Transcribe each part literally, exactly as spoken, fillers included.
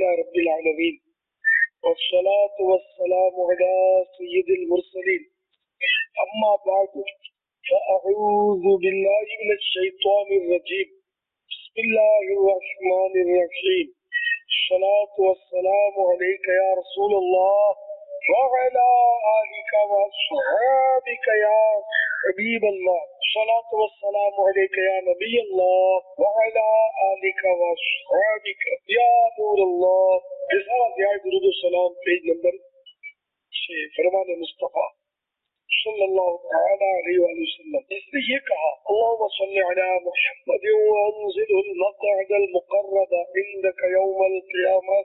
لله رب العالمين والصلاة والسلام على سيد المرسلين أما بعد فأعوذ بالله من الشيطان الرجيم بسم الله الرحمن الرحيم الصلاة والسلام عليك يا رسول الله وعلى آلك وأصحابك يا حبيب الله الصلاة والسلام عليك يا نبي الله وعلى آلك وأصحابك يا نور الله. رسالہ دعائے درود السلام پیج نمبر چھ فرمان مصطفیٰ صلی اللہ تعالی علیہ وآلہ وسلم. اس نے یہ کہا اللہم صلی علی محمد وانزل المقعد المقرب عندك یوم القیامہ.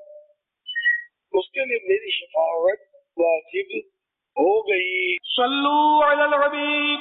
اس کے لیے میری شفاعت واجب ہو گئی. صلو علی الحبیب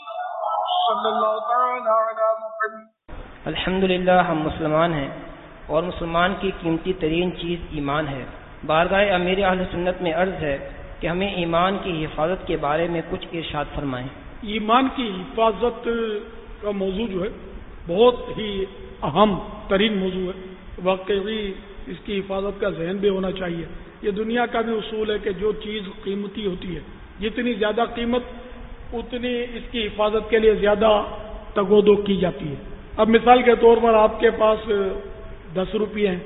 صلی اللہ تعالی علی محمد. الحمدللہ ہم مسلمان ہیں اور مسلمان کی قیمتی ترین چیز ایمان ہے. بارگاہ امیر اہل سنت میں عرض ہے کہ ہمیں ایمان کی حفاظت کے بارے میں کچھ ارشاد فرمائیں. ایمان کی حفاظت کا موضوع جو ہے بہت ہی اہم ترین موضوع ہے. واقعی اس کی حفاظت کا ذہن بھی ہونا چاہیے. یہ دنیا کا بھی اصول ہے کہ جو چیز قیمتی ہوتی ہے جتنی زیادہ قیمت اتنی اس کی حفاظت کے لیے زیادہ تگودو کی جاتی ہے. اب مثال کے طور پر آپ کے پاس دس روپے ہیں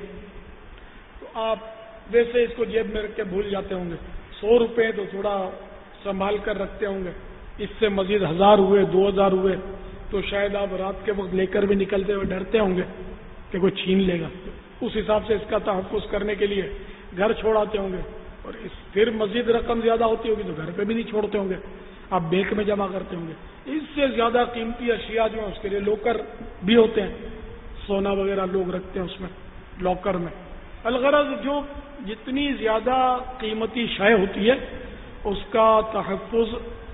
تو آپ ویسے اس کو جیب میں رکھ کے بھول جاتے ہوں گے. سو روپے تو تھوڑا سنبھال کر رکھتے ہوں گے. اس سے مزید ہزار ہوئے دو ہزار ہوئے تو شاید آپ رات کے وقت لے کر بھی نکلتے ہوئے ڈرتے ہوں گے کہ کوئی چھین لے گا. اس حساب سے اس کا تحفظ کرنے کے لیے گھر چھوڑاتے ہوں گے اور اس پھر مزید رقم زیادہ ہوتی ہوگی تو گھر پہ بھی نہیں چھوڑتے ہوں گے, آپ بینک میں جمع کرتے ہوں گے. اس سے زیادہ قیمتی اشیاء جو ہیں اس کے لیے لوکر بھی ہوتے ہیں. سونا وغیرہ لوگ رکھتے ہیں اس میں لاکر میں. الغرض جو جتنی زیادہ قیمتی شے ہوتی ہے اس کا تحفظ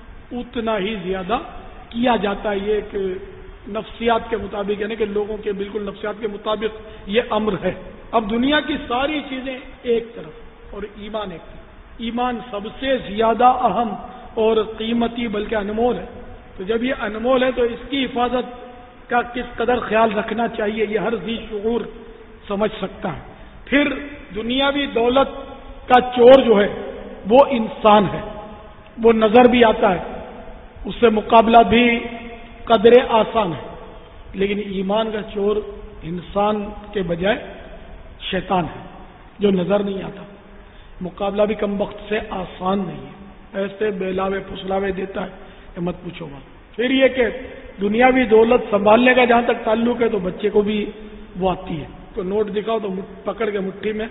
اتنا ہی زیادہ کیا جاتا ہے. یہ ایک نفسیات کے مطابق یعنی کہ لوگوں کے بالکل نفسیات کے مطابق یہ امر ہے. اب دنیا کی ساری چیزیں ایک طرف اور ایمان ایک طرف. ایمان سب سے زیادہ اہم اور قیمتی بلکہ انمول ہے. تو جب یہ انمول ہے تو اس کی حفاظت کا کس قدر خیال رکھنا چاہیے یہ ہر ذی شعور سمجھ سکتا ہے. پھر دنیاوی دولت کا چور جو ہے وہ انسان ہے, وہ نظر بھی آتا ہے, اس سے مقابلہ بھی قدر آسان ہے. لیکن ایمان کا چور انسان کے بجائے شیطان ہے جو نظر نہیں آتا. مقابلہ بھی کم وقت سے آسان نہیں ہے. ایسے بیلاوے پھسلاوے دیتا ہے کہ مت پوچھو بات. پھر یہ کہ دنیاوی دولت سنبھالنے کا جہاں تک تعلق ہے تو بچے کو بھی وہ آتی ہے. تو نوٹ دکھاؤ تو پکڑ کے مٹھی میں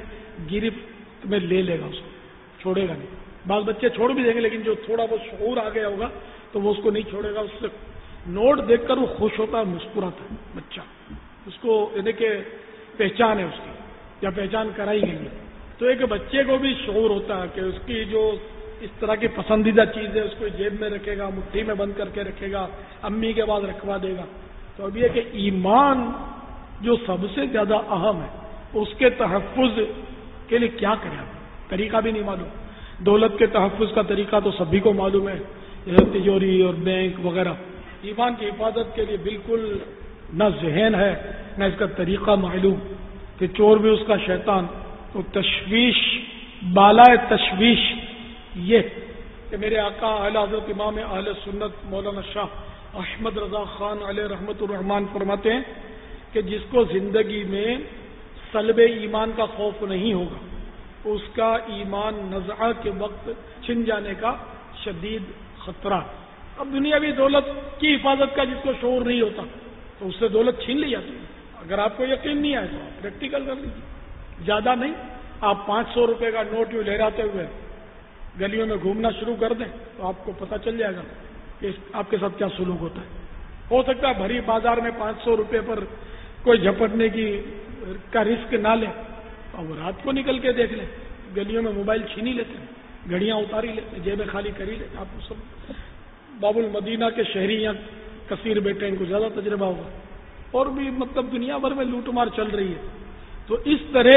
گرفت میں لے لے گا, اس کو چھوڑے گا نہیں. بعض بچے چھوڑ بھی دیں گے لیکن جو تھوڑا بہت شعور آ گیا ہوگا تو وہ اس کو نہیں چھوڑے گا. اس سے نوٹ دیکھ کر وہ خوش ہوتا ہے, مسکراتا ہے بچہ. اس کو یعنی کہ پہچان ہے اس کی یا پہچان کرائی گئی ہے. تو ایک بچے کو بھی شعور ہوتا ہے کہ اس کی جو اس طرح کی پسندیدہ چیز ہے اس کو جیب میں رکھے گا, مٹھی میں بند کر کے رکھے گا, امی کے بعد رکھوا دے گا. تو اب یہ کہ ایمان جو سب سے زیادہ اہم ہے اس کے تحفظ کے لیے کیا کریں, طریقہ بھی نہیں معلوم. دولت کے تحفظ کا طریقہ تو سبھی کو معلوم ہے, جیسے تجوری اور بینک وغیرہ. ایمان کی حفاظت کے لیے بالکل نہ ذہن ہے نہ اس کا طریقہ معلوم کہ چور بھی اس کا شیطان. تو تشویش بالائے تشویش یہ کہ میرے آقا اعلی حضرت امام اہل سنت مولانا شاہ احمد رضا خان علیہ رحمت الرحمان فرماتے ہیں کہ جس کو زندگی میں سلب ایمان کا خوف نہیں ہوگا اس کا ایمان نزعہ کے وقت چھن جانے کا شدید خطرہ. اب دنیاوی دولت کی حفاظت کا جس کو شعور نہیں ہوتا تو اس سے دولت چھین لی جاتی ہے. اگر آپ کو یقین نہیں آئے تو آپ پریکٹیکل کر لیجیے. زیادہ نہیں, آپ پانچ سو روپے کا نوٹ یوں لہراتے ہوئے گلیوں میں گھومنا شروع کر دیں تو آپ کو پتہ چل جائے گا کہ آپ کے ساتھ کیا سلوک ہوتا ہے. ہو سکتا ہے بھری بازار میں پانچ سو روپے پر کوئی جھپٹنے کی کا رسک نہ لیں اور وہ رات کو نکل کے دیکھ لیں. گلیوں میں موبائل چھین ہی لیتے ہیں, گھڑیاں اتاری لیتے ہیں, جیبیں خالی کر ہی لیتے. آپ کو سب باب المدینہ کے شہری یہاں کثیر بیٹھے, ان کو زیادہ تجربہ ہوگا. اور بھی مطلب دنیا بھر میں لوٹ مار چل رہی ہے. تو اس طرح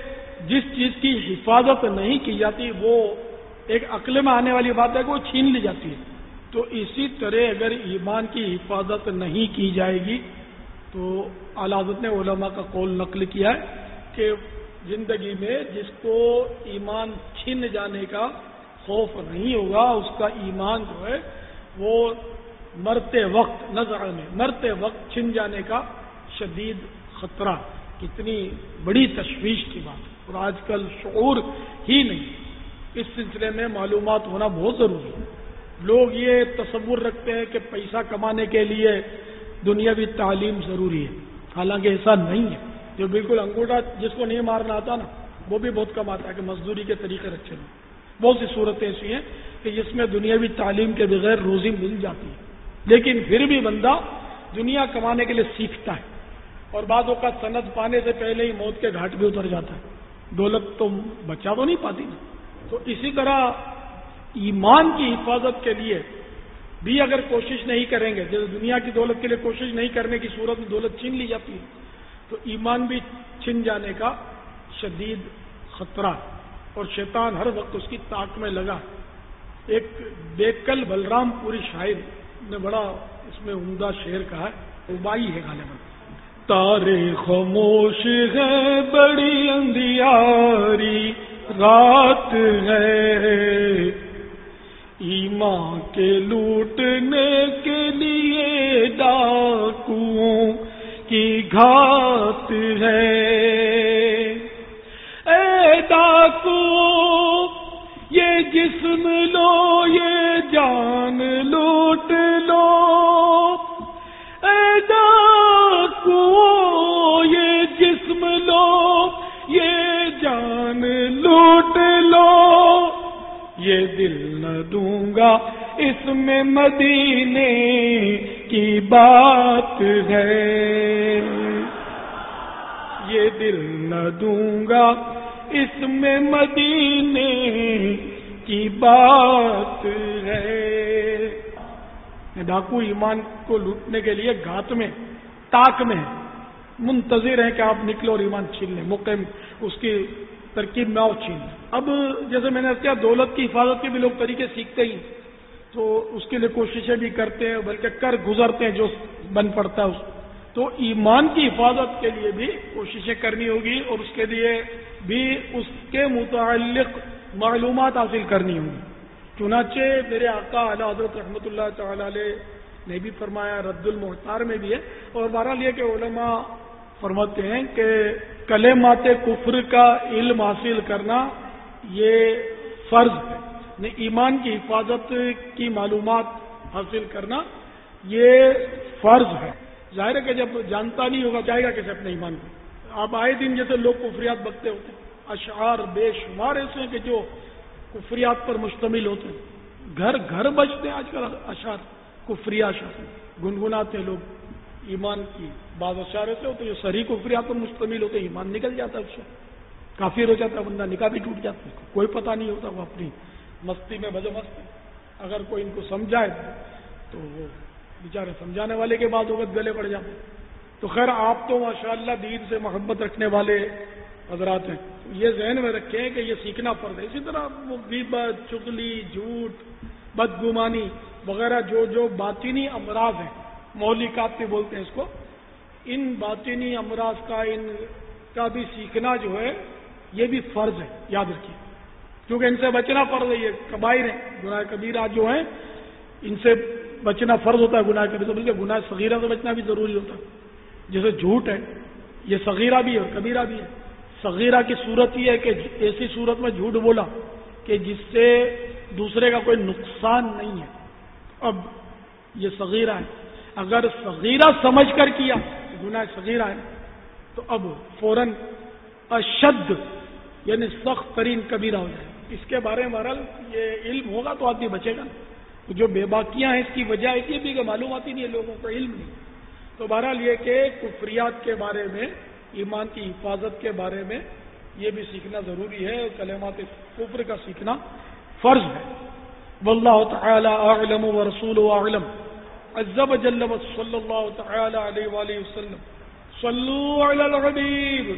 جس چیز کی حفاظت نہیں کی جاتی وہ ایک عقل میں آنے والی بات ہے کہ وہ چھین لی جاتی ہے. تو اسی طرح اگر ایمان کی حفاظت نہیں کی جائے گی تو اعلیٰ حضرت نے علماء کا قول نقل کیا ہے کہ زندگی میں جس کو ایمان چھن جانے کا خوف نہیں ہوگا، اس کا ایمان جو ہے وہ مرتے وقت نظر میں مرتے وقت چھن جانے کا شدید خطرہ. کتنی بڑی تشویش کی بات ہے، اور آج کل شعور ہی نہیں. اس سلسلے میں معلومات ہونا بہت ضروری ہے. لوگ یہ تصور رکھتے ہیں کہ پیسہ کمانے کے لیے دنیاوی تعلیم ضروری ہے، حالانکہ ایسا نہیں ہے. جو بالکل انگوٹھا جس کو نہیں مارنا آتا نا، وہ بھی بہت کماتا ہے کہ مزدوری کے طریقے رکھے لیں. بہت سی صورتیں ایسی ہیں کہ جس میں دنیاوی تعلیم کے بغیر روزی مل جاتی ہے، لیکن پھر بھی بندہ دنیا کمانے کے لیے سیکھتا ہے، اور بعض اوقات سند پانے سے پہلے ہی موت کے گھاٹ بھی اتر جاتا ہے. دولت تو بچا تو نہیں پاتی نا. تو اسی طرح ایمان کی حفاظت کے لیے بھی اگر کوشش نہیں کریں گے، جیسے دنیا کی دولت کے لیے کوشش نہیں کرنے کی صورت میں دولت چھین لی جاتی ہے، تو ایمان بھی چھن جانے کا شدید خطرہ، اور شیطان ہر وقت اس کی طاق میں لگا. ایک بیکل بلرام پوری شاعر نے بڑا اس میں عمدہ شعر کہا ہے، ربائی ہے غالباً. تارے خاموش ہے بڑی اندھیاری رات ہے، ایمان کے لوٹنے کے لیے ڈاکوؤں کی گھات ہے. اے ڈاکو یہ جسم لو یہ جان لوٹ لو، اے ڈاکو یہ جسم لو یہ جان لوٹ لو، یہ دل نہ دوں گا اس میں مدینے کی بات ہے، یہ دل نہ دوں گا اس میں مدینے کی بات ہے. ڈاکو ایمان کو لوٹنے کے لیے گھات میں طاق میں منتظر ہیں کہ آپ نکلو اور ایمان چھین لیں، موقع اس کی ترکیب میں آؤ چھین لیں. اب جیسے میں نے کیا دولت کی حفاظت کے بھی لوگ طریقے سیکھتے ہی، تو اس کے لیے کوششیں بھی کرتے ہیں، بلکہ کر گزرتے ہیں جو بن پڑتا ہے اس. تو ایمان کی حفاظت کے لیے بھی کوششیں کرنی ہوگی، اور اس کے لیے بھی اس کے متعلق معلومات حاصل کرنی ہوگی. چنانچہ میرے آقا اعلی حضرت رحمۃ اللہ تعالی علیہ نے بھی فرمایا، رد المحتار میں بھی ہے، اور بہرحال یہ کہ علماء فرماتے ہیں کہ کلمات کفر کا علم حاصل کرنا یہ فرض ہے. ایمان کی حفاظت کی معلومات حاصل کرنا یہ فرض ہے. ظاہر ہے کہ جب جانتا نہیں ہوگا جائے گا کیسے اپنے ایمان کو. آپ آئے دن جیسے لوگ کفریات بکتے ہوتے ہیں، اشعار بے شمار ایسے ہیں کہ جو کفریات پر مشتمل ہوتے ہیں. گھر گھر بجتے ہیں آج کل اشعار، کفری اشعار گنگناتے لوگ. ایمان کی بعض اشعار ایسے ہوتے ہیں جو صحیح کفریات پر مشتمل ہوتے ہیں، ایمان نکل جاتا ہے اس سے، کافر ہو جاتا ہے بندہ، نکاح بھی ٹوٹ جاتا ہے، کوئی پتہ نہیں ہوتا، وہ اپنی مستی میں بجو مست. اگر کوئی ان کو سمجھائے تو وہ بیچارے سمجھانے والے کے بعد وقت گلے پڑ جاتے. تو خیر آپ تو ماشاءاللہ دین سے محبت رکھنے والے حضرات ہیں، یہ ذہن میں رکھیں کہ یہ سیکھنا فرض ہے. اسی طرح وہ غیبت، چغلی، جھوٹ، بدگمانی وغیرہ جو جو باطنی امراض ہیں، مہلکات بھی بولتے ہیں اس کو، ان باطنی امراض کا ان کا بھی سیکھنا جو ہے یہ بھی فرض ہے. یاد رکھیے، کیونکہ ان سے بچنا فرض ہے. یہ کبائر ہیں، گناہ کبیرہ جو ہیں ان سے بچنا فرض ہوتا ہے. گناہ کبیرہ بلکہ گناہ صغیرہ سے بچنا بھی ضروری ہوتا ہے. جیسے جھوٹ ہے، یہ صغیرہ بھی ہے اور کبیرہ بھی ہے. صغیرہ کی صورت یہ ہے کہ ایسی صورت میں جھوٹ بولا کہ جس سے دوسرے کا کوئی نقصان نہیں ہے. اب یہ صغیرہ ہے، اگر صغیرہ سمجھ کر کیا گناہ صغیرہ ہے تو اب فوراً اشد یعنی سخت ترین کبیرہ ہو جائے. اس کے بارے میں بہرحال یہ علم ہوگا تو آدمی بچے گا. جو بے باکیاں ہیں اس کی وجہ اس لیے بھی کہ معلومات ہی نہیں ہے، لوگوں کو علم نہیں. تو بہرحال یہ کہ کفریات کے بارے میں، ایمان کی حفاظت کے بارے میں یہ بھی سیکھنا ضروری ہے. کلمات کفر کا سیکھنا فرض ہے. واللہ تعالی اعلم ورسولہ اعلم. عز وجل صلی اللہ تعالی علیہ وآلہ وسلم. صلوا علی الحبیب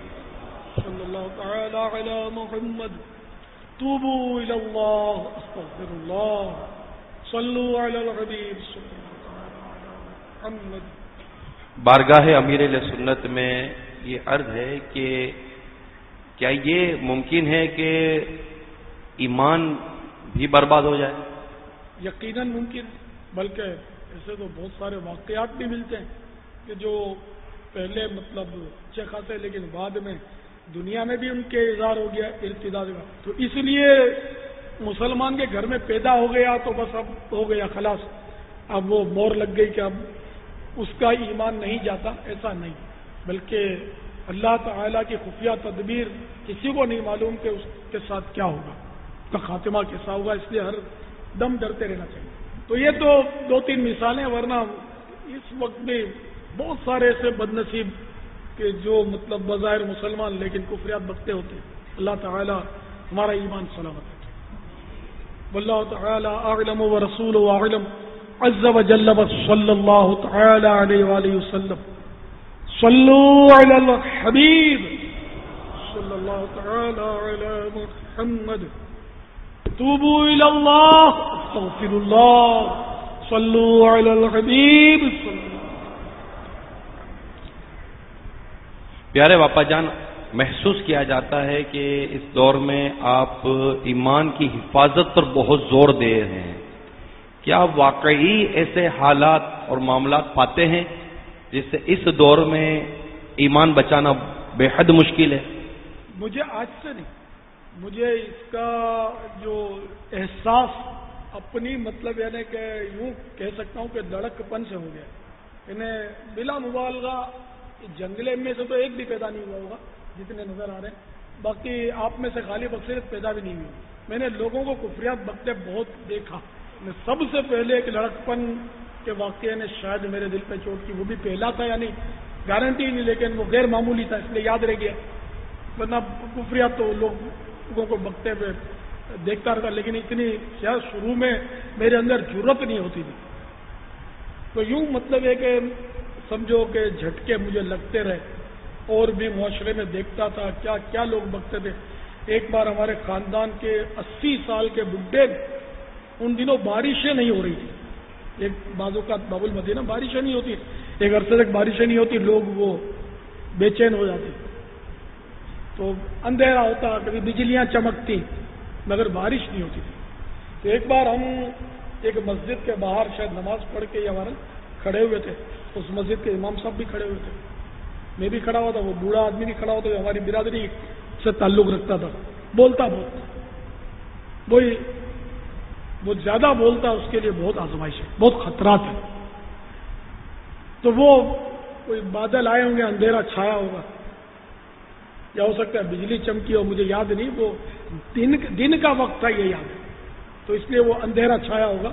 صلی اللہ تعالی علی محمد. توبوا الی اللہ استغفر اللہ. صلوا علی الحبیب صلی اللہ تعالی علی محمد. بارگاہ امیر علیہ سنت میں یہ عرض ہے کہ کیا یہ ممکن ہے کہ ایمان بھی برباد ہو جائے؟ یقیناً ممکن، بلکہ ایسے تو بہت سارے واقعات بھی ملتے ہیں کہ جو پہلے مطلب اچھے خاصے لیکن بعد میں دنیا میں بھی ان کے اظہار ہو گیا ارتداد کا. تو اس لیے مسلمان کے گھر میں پیدا ہو گیا تو بس اب ہو گیا خلاص، اب وہ مور لگ گئی کہ اب اس کا ایمان نہیں جاتا، ایسا نہیں، بلکہ اللہ تعالیٰ کی خفیہ تدبیر کسی کو نہیں معلوم کہ اس کے ساتھ کیا ہوگا، اس کا خاتمہ کیسا ہوگا، اس لیے ہر دم ڈرتے رہنا چاہیے. تو یہ تو دو تین مثالیں، ورنہ اس وقت میں بہت سارے ایسے بد نصیب کہ جو مطلب بظاہر مسلمان لیکن کفریات بکتے ہوتے ہیں. اللہ تعالیٰ ہمارا ایمان سلامت ہے. واللہ تعالیٰ اعلم ورسولہ اعلم عز وجل صلی اللہ تعالیٰ علیہ وآلہ وسلم. صلوا علی الحبیب صلی اللہ تعالیٰ علی محمد. توبوا الی اللہ استغفر اللہ. صلوا علی الحبیب. پیارے باپا جان، محسوس کیا جاتا ہے کہ اس دور میں آپ ایمان کی حفاظت پر بہت زور دے رہے ہیں. کیا واقعی ایسے حالات اور معاملات پاتے ہیں جس سے اس دور میں ایمان بچانا بے حد مشکل ہے؟ مجھے آج سے نہیں، مجھے اس کا جو احساس اپنی مطلب یعنی کہ یوں کہہ سکتا ہوں کہ دڑک پن سے ہو گیا. یعنی بلا مبالغہ جنگلے میں سے تو ایک بھی پیدا نہیں ہوا ہوگا جتنے نظر آ رہے ہیں، باقی آپ میں سے غالب اکثریت پیدا بھی نہیں ہوئی. میں نے لوگوں کو کفریات بکتے بہت دیکھا. میں سب سے پہلے ایک لڑکپن کے واقعے نے شاید میرے دل پہ چوٹ کی، وہ بھی پہلا تھا، یعنی گارنٹی نہیں لیکن وہ غیر معمولی تھا اس لیے یاد رہ گیا. ورنہ کفریات تو لوگوں کو بکتے ہوئے دیکھتا رہتا، لیکن اتنی شاید شروع میں میرے اندر جرت نہیں ہوتی تھی. تو یوں مطلب ہے کہ سمجھو کہ جھٹکے مجھے لگتے رہے، اور بھی معاشرے میں دیکھتا تھا کیا کیا لوگ بکتے تھے. ایک بار ہمارے خاندان کے اسی سال کے بڈھے، ان دنوں بارشیں نہیں ہو رہی تھی، ایک بعض اوقات باب المدینہ بارشیں نہیں ہوتی، ایک عرصے تک بارشیں نہیں ہوتی، لوگ وہ بے چین ہو جاتے. تو اندھیرا ہوتا، کبھی بجلیاں چمکتی مگر بارش نہیں ہوتی تھی. تو ایک بار ہم ایک مسجد کے باہر شاید نماز پڑھ کے یا ہمارا کھڑے ہوئے تھے، اس مسجد کے امام صاحب بھی کھڑے ہوئے تھے، میں بھی کھڑا ہوا تھا، وہ بوڑھا آدمی بھی کھڑا ہوا تھا، ہماری برادری سے تعلق رکھتا تھا، بولتا بہت، وہی وہ زیادہ بولتا، اس کے لیے بہت آزمائش ہے، بہت خطرات ہیں. تو وہ کوئی بادل آئے ہوں گے، اندھیرا چھایا ہوگا، یا ہو سکتا ہے بجلی چمکی ہو، مجھے یاد نہیں، وہ دن دن کا وقت تھا یہ یاد ہے. تو اس لیے وہ اندھیرا چھایا ہوگا،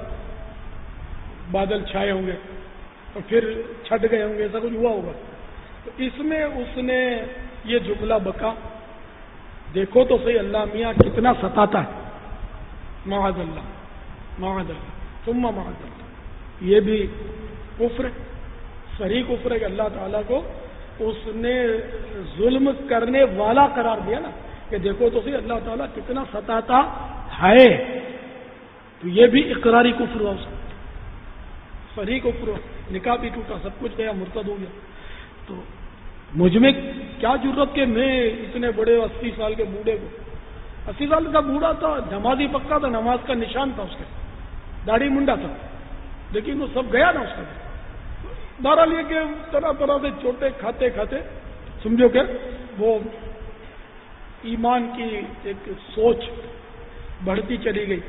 بادل چھائے ہوں گے اور پھر چھٹ گئے ہوں گے، ایسا کچھ ہوا ہوگا. تو اس میں اس نے یہ جملہ بکا، دیکھو تو صحیح اللہ میاں کتنا ستاتا ہے، معاذ اللہ معاذ اللہ ثم معاذ اللہ. یہ بھی کفر، صریح کفر ہے کہ اللہ تعالیٰ کو اس نے ظلم کرنے والا قرار دیا نا، کہ دیکھو تو صحیح اللہ تعالیٰ کتنا ستاتا ہے. تو یہ بھی اقراری کفر ہوا، اس صریح کفر ہوا. نکاح بھی ٹوٹا، سب کچھ گیا، مرتد ہو گیا. تو مجھ میں کیا ضرورت کہ میں اتنے بڑے اسی سال کے بوڑھے کو، اسی سال کا بوڑھا تھا، نمازی پکا تھا، نماز کا نشان تھا اس کے، داڑھی منڈا تھا، لیکن وہ سب گیا نا اس کا. بہرحال یہ کہ طرح طرح سے چوٹے کھاتے کھاتے سمجھو کہ وہ ایمان کی ایک سوچ بڑھتی چلی گئی،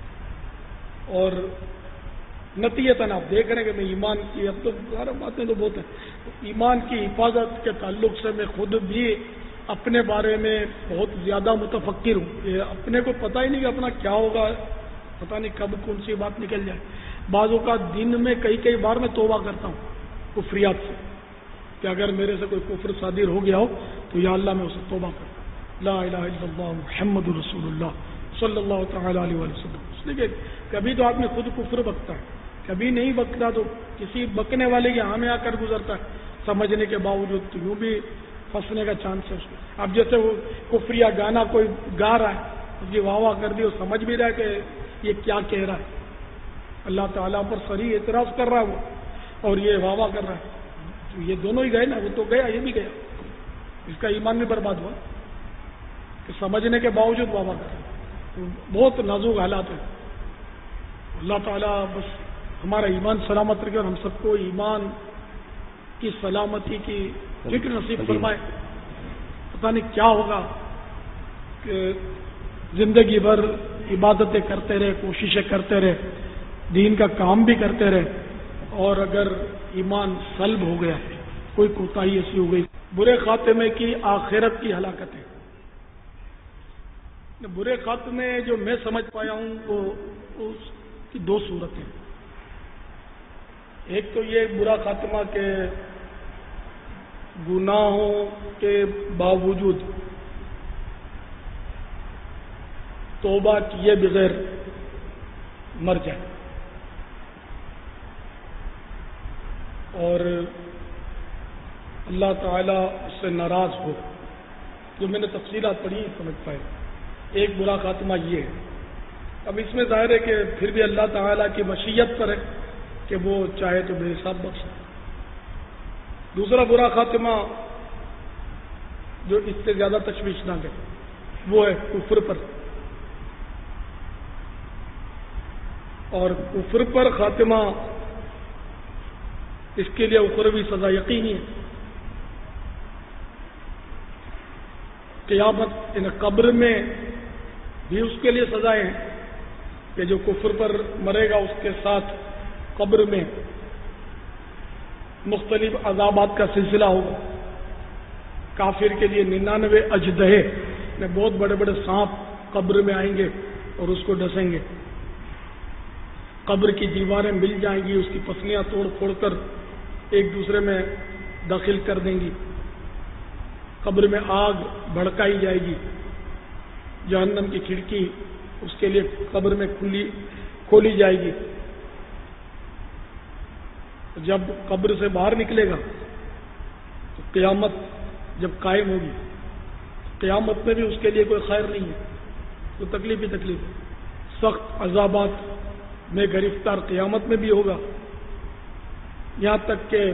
اور نتیجتاً آپ دیکھ رہے ہیں کہ میں ایمان کی، اب تو سارا باتیں تو بہت ہیں، ایمان کی حفاظت کے تعلق سے میں خود بھی اپنے بارے میں بہت زیادہ متفکر ہوں. یہ اپنے کو پتہ ہی نہیں کہ اپنا کیا ہوگا، پتہ نہیں کب کون سی بات نکل جائے. بعض اوقات دن میں کئی کئی بار میں توبہ کرتا ہوں کفریات سے، کہ اگر میرے سے کوئی کفر صادر ہو گیا ہو تو یا اللہ میں اسے توبہ کرتا ہوں. لا الہ الا اللہ محمد رسول اللہ صلی اللہ تعالی علیہ وسلم. اس لیے کہ کبھی تو آدمی خود کفر بکتا ہے، کبھی نہیں بکتا، تو کسی بکنے والے کے ہاں میں آ کر گزرتا ہے سمجھنے کے باوجود، تو یوں بھی پھنسنے کا چانس ہے اس کو. اب جیسے وہ کفریہ گانا کوئی گا رہا ہے، اس کی واہ واہ کر دی، وہ سمجھ بھی رہا ہے کہ یہ کیا کہہ رہا ہے، اللہ تعالیٰ پر صریح اعتراض کر رہا ہے وہ، اور یہ واہ واہ کر رہا ہے. تو یہ دونوں ہی گئے نا، وہ تو گیا، یہ بھی گیا، اس کا ایمان بھی برباد ہوا. کہ سمجھنے کے باوجود وعدہ کریں، بہت نازک حالات ہیں۔ اللہ تعالیٰ بس ہمارا ایمان سلامت رکھے اور ہم سب کو ایمان کی سلامتی کی فکر نصیب فرمائے۔ پتہ نہیں کیا ہوگا کہ زندگی بھر عبادتیں کرتے رہے، کوششیں کرتے رہے، دین کا کام بھی کرتے رہے، اور اگر ایمان سلب ہو گیا، کوئی کوتاہی ایسی ہو گئی، برے خاتمے کی آخرت کی ہلاکت ہے۔ برے خاتمے جو میں سمجھ پایا ہوں وہ اس کی دو صورتیں، ایک تو یہ برا خاتمہ کہ گناہوں کے باوجود توبہ کیے بغیر مر جائے، اور اللہ تعالیٰ اس سے ناراض ہو، جو میں نے تفصیلات پڑھی سمجھ پائے۔ ایک برا خاتمہ یہ ہے۔ اب اس میں ظاہر ہے کہ پھر بھی اللہ تعالیٰ کی مشیت پر ہے کہ وہ چاہے تو بے حساب بخش سکے۔ دوسرا برا خاتمہ جو اس سے زیادہ تشویشناک ہے وہ ہے کفر پر، اور کفر پر خاتمہ اس کے لیے اخروی سزا یقینی ہے۔ قیامت ان قبر میں بھی اس کے لیے سزائیں ہیں کہ جو کفر پر مرے گا اس کے ساتھ قبر میں مختلف عذابات کا سلسلہ ہوگا۔ کافر کے لیے ننانوے اجدہے میں بہت بڑے بڑے سانپ قبر میں آئیں گے اور اس کو ڈسیں گے، قبر کی دیواریں مل جائیں گی، اس کی پسلیاں توڑ پھوڑ کر ایک دوسرے میں داخل کر دیں گی، قبر میں آگ بھڑکائی جائے گی، جہنم کی کھڑکی اس کے لیے قبر میں کھلی کھولی جائے گی۔ جب قبر سے باہر نکلے گا تو قیامت جب قائم ہوگی، قیامت میں بھی اس کے لیے کوئی خیر نہیں ہے، تو تکلیف ہی تکلیف ہے، سخت عذابات میں گرفتار قیامت میں بھی ہوگا، یہاں تک کہ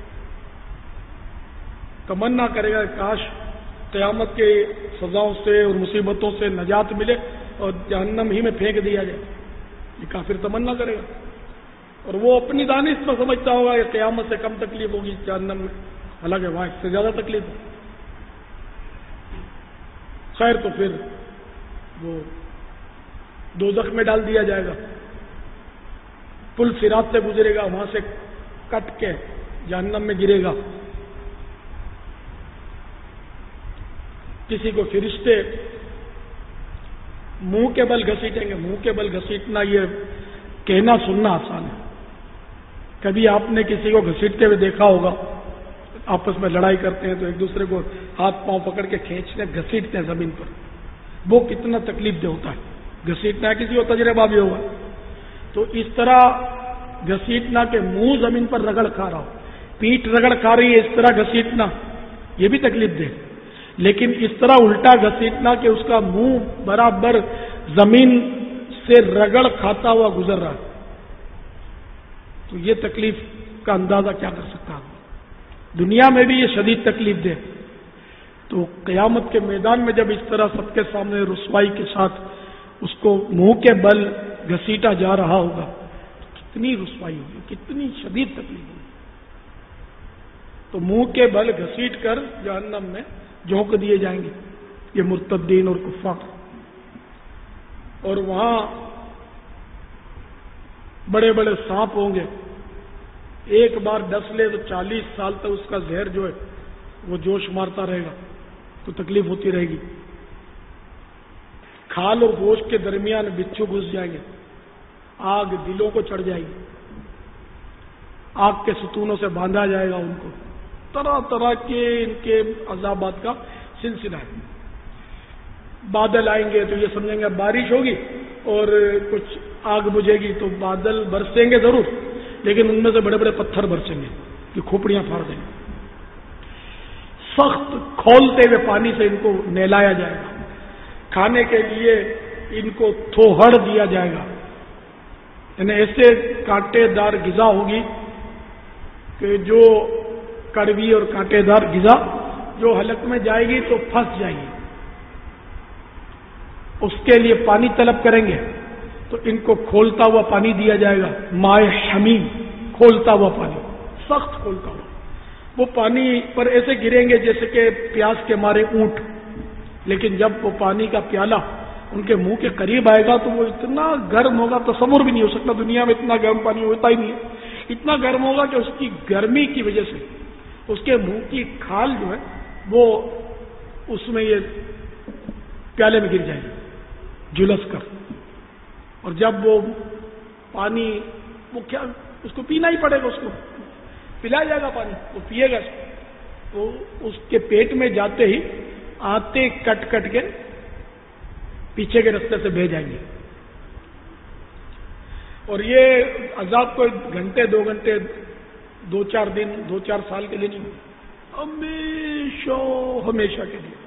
تمنا کرے گا کاش قیامت کے سزاؤں سے اور مصیبتوں سے نجات ملے اور جہنم ہی میں پھینک دیا جائے، یہ کافر تمنا کرے گا، اور وہ اپنی دانش پر سمجھتا ہوگا کہ قیامت سے کم تکلیف ہوگی جہنم میں، حالانکہ وہاں اس سے زیادہ تکلیف ہے۔ خیر تو پھر وہ دوزخ میں ڈال دیا جائے گا، پل صراط سے گزرے گا، وہاں سے کٹ کے جہنم میں گرے گا۔ کسی کو فرشتے منہ کے بل گھسیٹیں گے۔ منہ کے بل گھسیٹنا یہ کہنا سننا آسان ہے، کبھی آپ نے کسی کو گھسیٹتے ہوئے دیکھا ہوگا، آپس میں لڑائی کرتے ہیں تو ایک دوسرے کو ہاتھ پاؤں پکڑ کے کھینچتے گھسیٹتے ہیں زمین پر، وہ کتنا تکلیف دہ ہوتا ہے، گھسیٹنا ہے کسی کو تجربہ بھی ہوگا۔ تو اس طرح گھسیٹنا کہ منہ زمین پر رگڑ کھا رہا ہو، پیٹھ رگڑ کھا رہی ہے، اس طرح گھسیٹنا یہ بھی تکلیف دہ، لیکن اس طرح الٹا گھسیٹنا کہ اس کا منہ برابر زمین سے رگڑ کھاتا ہوا گزر رہا ہے، تو یہ تکلیف کا اندازہ کیا کر سکتا ہے۔ دنیا میں بھی یہ شدید تکلیف دہ، تو قیامت کے میدان میں جب اس طرح سب کے سامنے رسوائی کے ساتھ اس کو منہ کے بل گھسیٹا جا رہا ہوگا، کتنی رسوائی ہوگی، کتنی شدید تکلیف ہوگی۔ تو منہ کے بل گھسیٹ کر جہنم میں جھونک دیے جائیں گے یہ مرتدین اور کفار، اور وہاں بڑے بڑے سانپ ہوں گے، ایک بار ڈس لے تو چالیس سال تک اس کا زہر جو ہے وہ جوش مارتا رہے گا، تو تکلیف ہوتی رہے گی۔ کھال اور گوشت کے درمیان بچھو گھس جائیں گے، آگ دلوں کو چڑھ جائے گی، آگ کے ستونوں سے باندھا جائے گا ان کو، طرح طرح کے ان کے عذابات کا سلسلہ ہے۔ بادل آئیں گے تو یہ سمجھیں گے بارش ہوگی، اور کچھ آگ بجھے گی تو بادل برسیں گے ضرور، لیکن ان میں سے بڑے بڑے پتھر برسیں گے کہ کھوپڑیاں پھاڑ دیں گے۔ سخت کھولتے ہوئے پانی سے ان کو نہلایا جائے گا، کھانے کے لیے ان کو تھوہڑ دیا جائے گا، یعنی ایسے کانٹے دار غذا ہوگی کہ جو کڑوی اور کانٹے دار غذا جو حلق میں جائے گی تو پھنس جائے گی، اس کے لیے پانی طلب کریں گے تو ان کو کھولتا ہوا پانی دیا جائے گا، مائع حمیم، کھولتا ہوا پانی، سخت کھولتا ہوا. وہ پانی پر ایسے گریں گے جیسے کہ پیاس کے مارے اونٹ، لیکن جب وہ پانی کا پیالہ ان کے منہ کے قریب آئے گا تو وہ اتنا گرم ہوگا، تصور بھی نہیں ہو سکتا، دنیا میں اتنا گرم پانی ہوتا ہی نہیں ہے. اتنا گرم ہوگا کہ اس کی گرمی کی وجہ سے اس کے منہ کی کھال جو ہے وہ اس میں یہ پیالے میں گر جائے گی جلس کر. اور جب وہ پانی وہ کیا اس کو پینا ہی پڑے گا، اس کو پلایا جائے گا پانی، وہ پیے گا، تو اس کے پیٹ میں جاتے ہی آتے کٹ کٹ کے پیچھے کے رستے سے بہ جائیں گے. اور یہ عذاب کوئی گھنٹے دو گھنٹے دو چار دن دو چار سال کے لیے نہیں، ہمیشہ ہمیشہ کے لیے.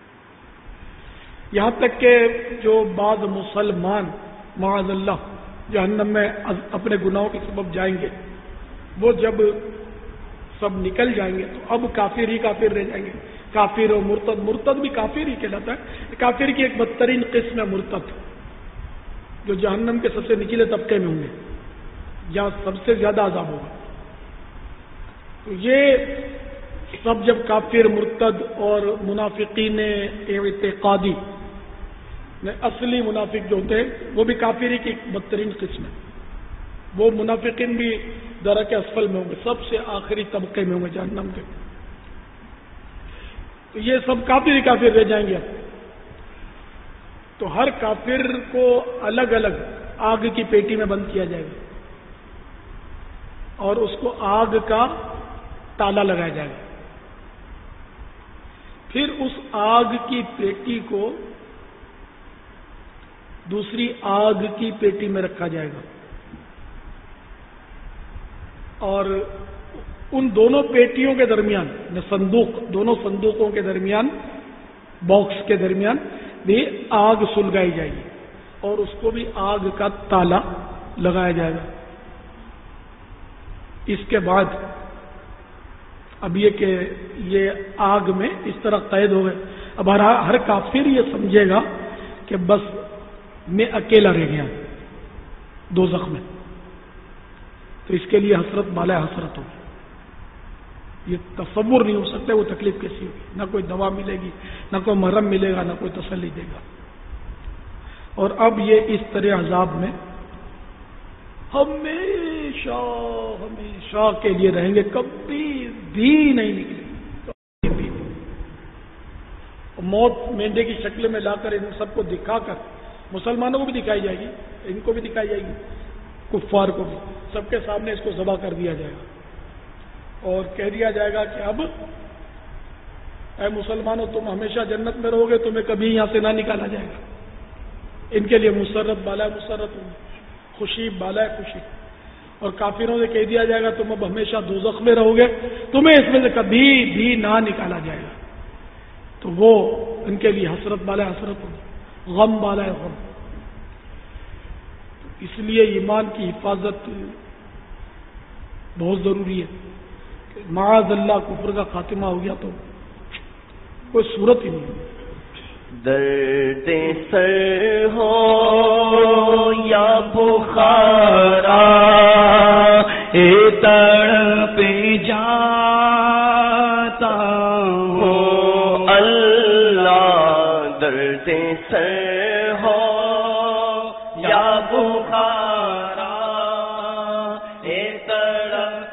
یہاں تک کہ جو بعض مسلمان معاذ اللہ جہنم میں اپنے گناہوں کے سبب جائیں گے، وہ جب سب نکل جائیں گے تو اب کافر ہی کافر رہ جائیں گے. کافر و مرتد، مرتد بھی کافر ہی کہلاتا ہے. کافر کی ایک بدترین قسم ہے مرتد، جو جہنم کے سب سے نچلے طبقے میں ہوں گے، جہاں سب سے زیادہ عذاب ہوگا. تو یہ سب جب کافر، مرتد اور منافقین اعتقادی، اصلی منافق جو ہوتے ہیں وہ بھی کافری کی ایک بدترین قسم ہے. وہ منافقین بھی درک اسفل میں ہوں گے، سب سے آخری طبقے میں ہوں گے جہنم کے. تو یہ سب کافر ہی کافر رہ جائیں گے. اب تو ہر کافر کو الگ الگ آگ کی پیٹی میں بند کیا جائے گا اور اس کو آگ کا تالا لگایا جائے گا. پھر اس آگ کی پیٹی کو دوسری آگ کی پیٹی میں رکھا جائے گا اور ان دونوں پیٹیوں کے درمیان، صندوق، دونوں صندوقوں کے درمیان، باکس کے درمیان بھی آگ سلگائی جائے گی اور اس کو بھی آگ کا تالا لگایا جائے گا. اس کے بعد اب یہ کہ یہ آگ میں اس طرح قید ہو گئے، اب ہر ہر کافر یہ سمجھے گا کہ بس میں اکیلا رہ گیا دوزخ میں. تو اس کے لیے حسرت بالا حسرت ہوگی. یہ تصور نہیں ہو سکتا وہ تکلیف کیسی ہوگی. نہ کوئی دوا ملے گی، نہ کوئی مرہم ملے گا، نہ کوئی تسلی دے گا. اور اب یہ اس طرح عذاب میں ہمیشہ ہمیشہ کے لیے رہیں گے، کبھی بھی نہیں نکلیں گے، کبھی بھی. موت مینڈے کی شکل میں لا کر ان سب کو دکھا کر مسلمانوں کو بھی دکھائی جائے گی، ان کو بھی دکھائی جائے گی، کفار کو بھی، سب کے سامنے اس کو ذبح کر دیا جائے گا اور کہہ دیا جائے گا کہ اب اے مسلمانوں تم ہمیشہ جنت میں رہو گے، تمہیں کبھی یہاں سے نہ نکالا جائے گا. ان کے لیے مسرت بالا مسرت ہوگی، خوشی بالا خوشی. اور کافروں سے کہہ دیا جائے گا تم اب ہمیشہ دوزخ میں رہو گے، تمہیں اس میں سے کبھی بھی نہ نکالا جائے گا. تو وہ ان کے لیے حسرت بالا حسرت ہوگی، غم بالا غم. اس لیے ایمان کی حفاظت بہت ضروری ہے. معاذ اللہ کفر کا خاتمہ ہو گیا تو کوئی صورت ہی نہیں. درد سر ہو یا بخارا اے تڑپ جاتا ہوں اللہ، درد سر ہو یا بخارا اے تڑپ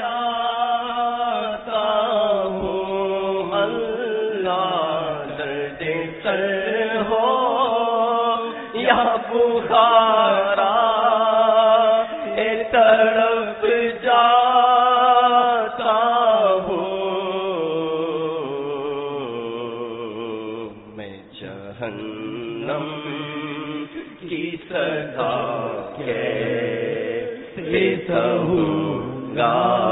جاتا ہوں اللہ، درد سر ہو یا بخارا اے تڑپ جاتا ہوں میں جہنم کی صدا کیسے سہوں گا،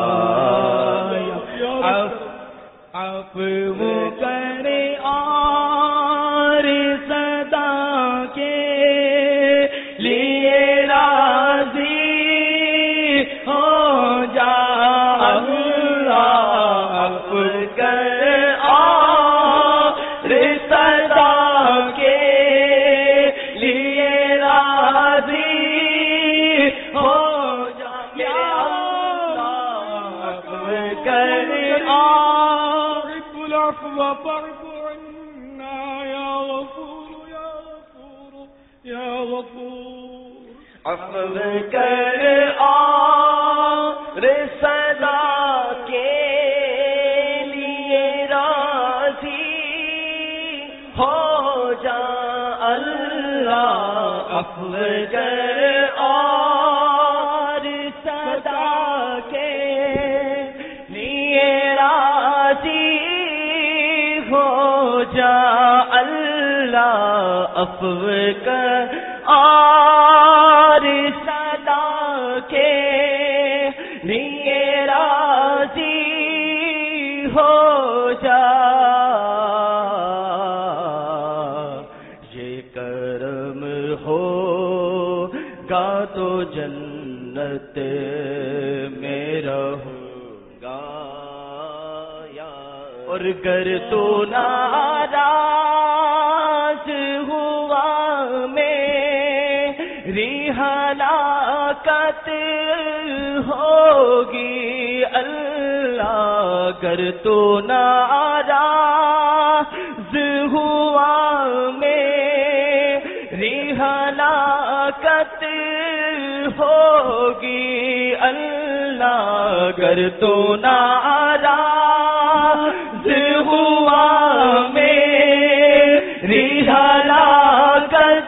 اب وہ کرے اور صدا کے لیے راضی ہو جا اللہ، اب کرے اور صدا کے فاعف عنا یا غفور یا غفور یا غفور. عفو کر اور صدا کے لیے راضی ہو جا اللہ. عفو کر اور صدا کے لیے راضی ہو جا اللہ. عفو کر اور صدا کے لیے راضی ہو جا. یہ کرم ہوگا تو جنت میں رہوں گا یا اور گر تو ناراض ہوا میری ہلاکت ہوگی اللہ. گر تو ناراض ہوا میری ہلاکت ہوگی اللہ. گر تو ناراض ہوا میری ہلاکت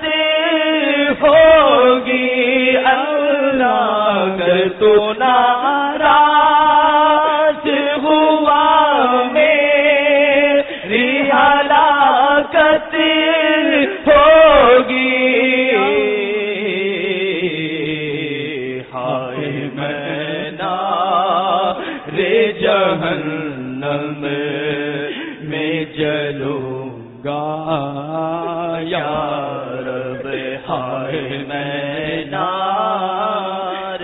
ہوگی اللہ. گر تو ناراض ہوا میری ہلاکت ہوگی. ہائے میں نار جہنم میں جلوں گا یا رب. ہائے میں نار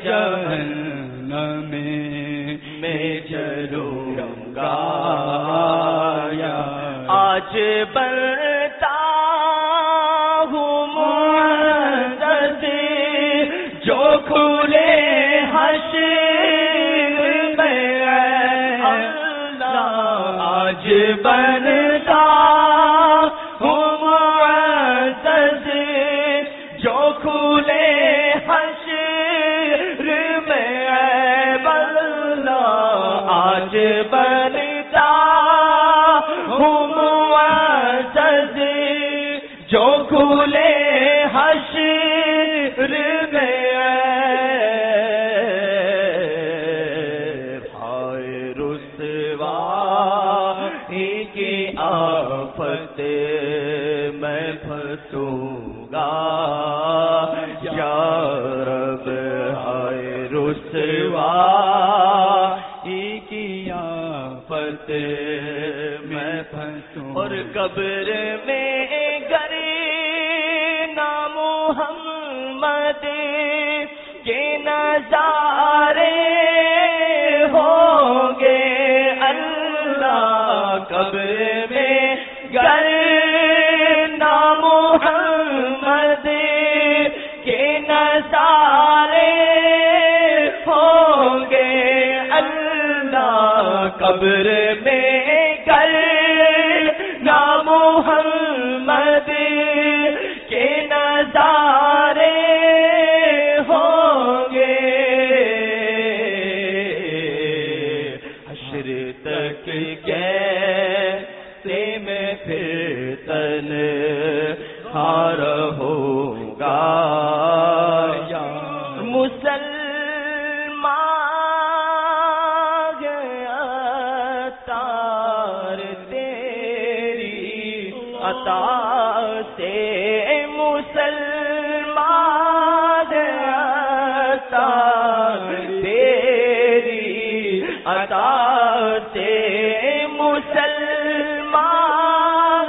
جہنم میں جلوں گا یا. آج بنتا ہوں منتظر جو کھلے حشر میں اللہ. آج بنتا ہوں منتظر جو کھلے حشر میں اللہ. آج بنتا ہوں منتظر جو کھلے حشر میں. ہائے رسوائی کی آفت میں پھنسوں گا یا رب. ہائے رسوائی کی آفت میں پھنسوں. اور قبر میں گر نہ محمد کے نظارے ہوں گے اللہ. قبر میں گر نہ محمد کے نظارے ہوں گے اللہ. قبر میں گر نہ محمد کے نظارے ہوں گے. حشر تک کیسے میں پھر تنہا رہوں گا یا. مسلمان عطار تیری عطا سے مسلمان عطار تیری عطا سے مسلمان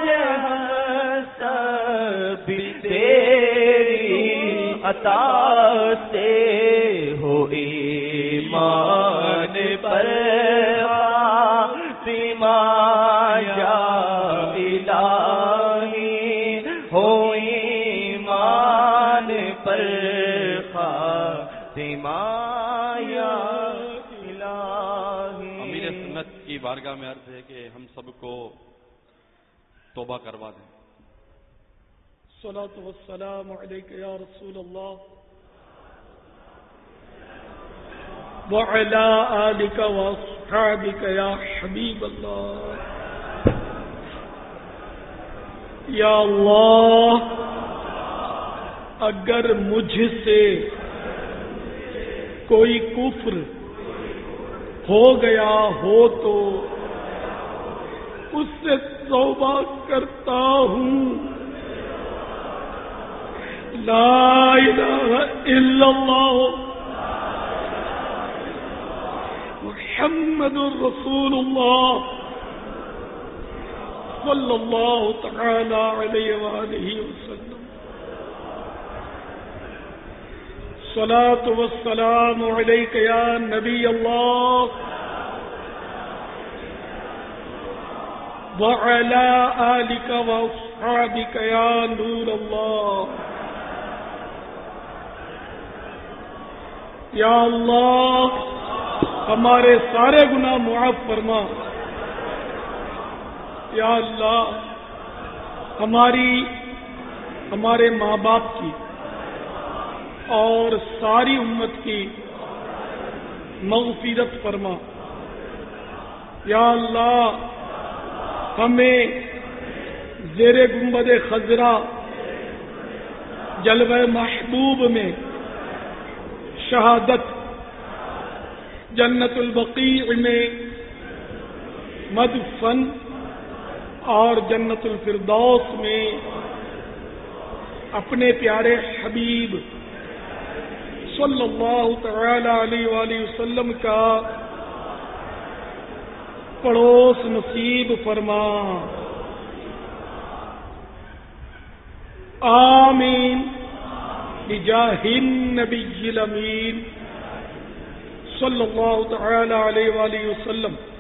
سب تیری عطا سے ہو ایمان پر فاطمہ یا الہی ہو ایمان پر فاطمہ یا الہی. امیر سنت کی بارگاہ میں عرض ہے کہ ہم سب کو توبہ کروا دیں. الصلاۃ والسلام علیک یا رسول اللہ وعلی آلک واصحابک یا حبیب اللہ. یا اللہ اگر مجھ سے کوئی کفر ہو گیا ہو تو اس سے توبہ کرتا ہوں. لا الہ الا اللہ محمد رسول اللہ صلی اللہ تعالی علیہ وآلہ وسلم. الصلاۃ والسلام علیک یا نبی اللہ وعلی آلک واصحابک یا نور اللہ. یا اللہ ہمارے سارے گناہ معاف فرما. یا اللہ ہماری ہمارے ماں باپ کی اور ساری امت کی مغفرت فرما. یا اللہ ہمیں زیر گنبد خضرا جلوہ محبوب میں شہادت، جنت البقیع میں مدفن اور جنت الفردوس میں اپنے پیارے حبیب صلی اللہ تعالی علیہ وآلہ وسلم کا پڑوس نصیب فرما. آمین بجاہ النبی الامین صلی اللہ تعالی علیہ وآلہ وسلم.